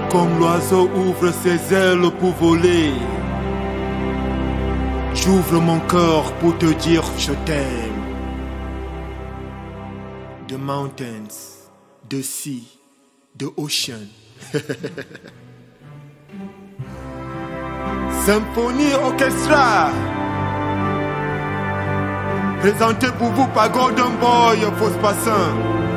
Comme l'oiseau ouvre ses ailes pour voler, j'ouvre mon cœur pour te dire je t'aime. The mountains, the sea, the ocean. Symphonie Orchestra, présenté pour vous par Golden Boy Fospassin.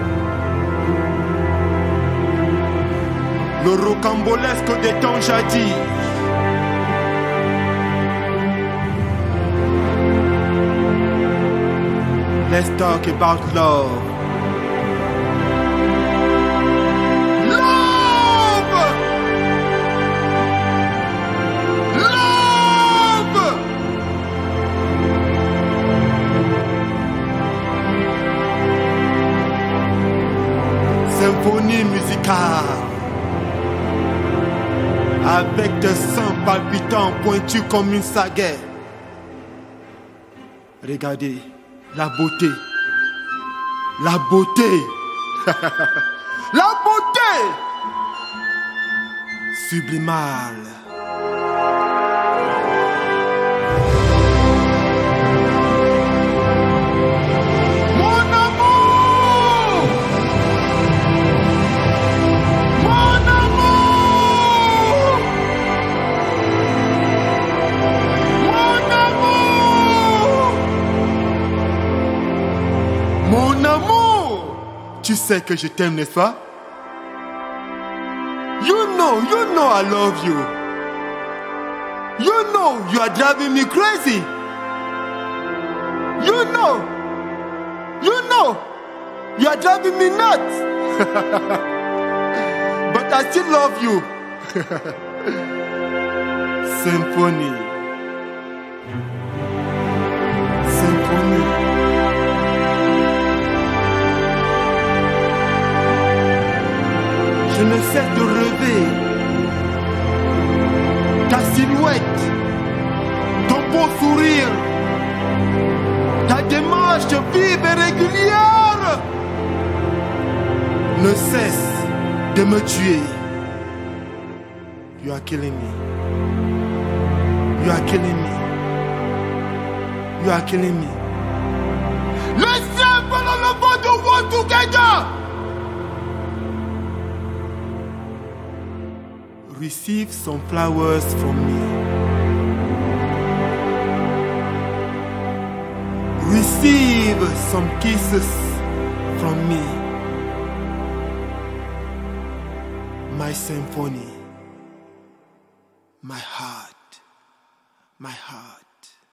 Le rocambolesque des temps jadis. Let's talk about love. Love! Love! Symphonie musicale. Avec des seins palpitants pointus comme une sagaie. Regardez, la beauté. La beauté. La beauté sublimale. Mon amour, tu sais que je t'aime, n'est-ce pas? You know I love you. You know you are driving me crazy. You know you are driving me nuts. But I still love you. Symphonie. Symphonie. Je ne cesse de rêver ta silhouette, ton beau sourire, ta démarche vive et régulière ne cesse de me tuer. You are killing me. You are killing me. You are killing me. Let's jump on the boat to work together. Receive some flowers from me. Receive some kisses from me. My symphony. My heart. My heart.